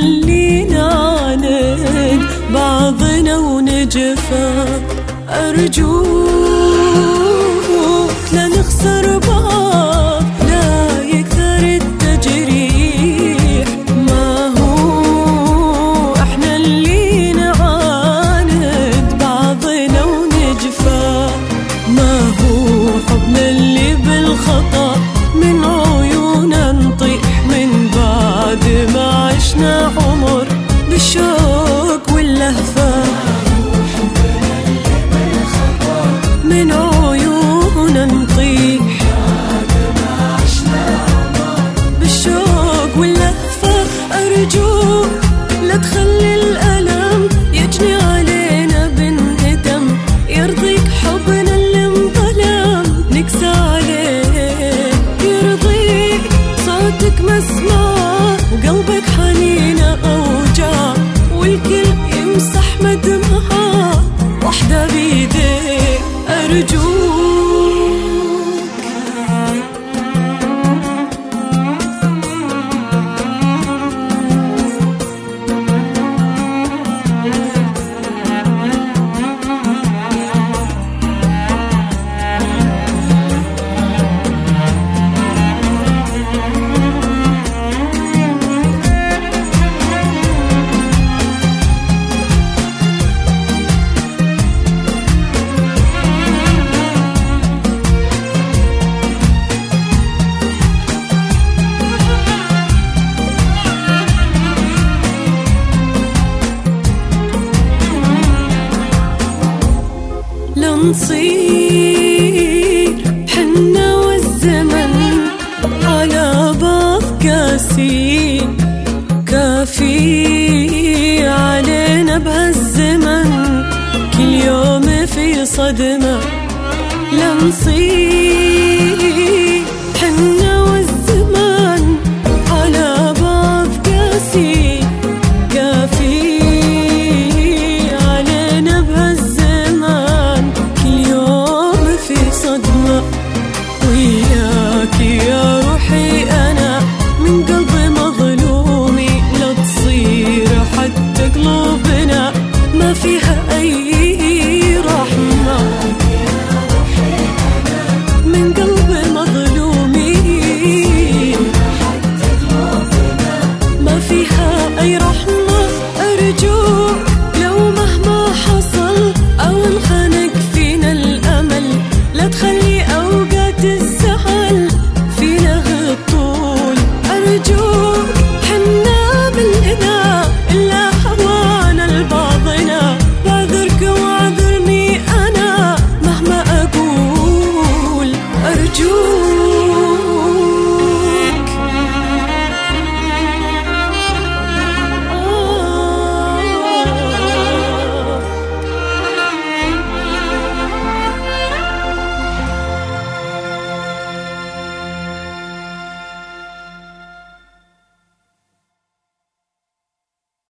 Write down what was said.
نخلي نعاند بعضنا ونجفى. أرجوك لا نخسر بعض، لا يكثر التجريح. ما هو احنا اللي نعاند بعضنا ونجفى، ما هو حبنا اللي بالخطأ من عيونا نطيح من بعد ما عشنا عمر بالشوق واللهفة. من عيونا نطيح بالشوق واللهفة. أرجوك لا تخلي الألم يجني علينا بنهدم، يرضيك حبنا اللي انظلم نكسى عليه، يرضيك صوتك مسموع وقلبك حنينة أوجاع، والكل يمسح مدمعها وحدة بيديك. أرجوك نصير حنا والزمن على بعض قاسين، كافي علينا بهالزمن كل يوم في صدمة. لا نصير حنا والزمن على بعض قاسين، كافي وياك يا روحي أنا من قلبي مظلومي. لا تصير حتى قلوبنا ما فيها أي رحمة، من قلبي مظلومي ما فيها أي رحمة.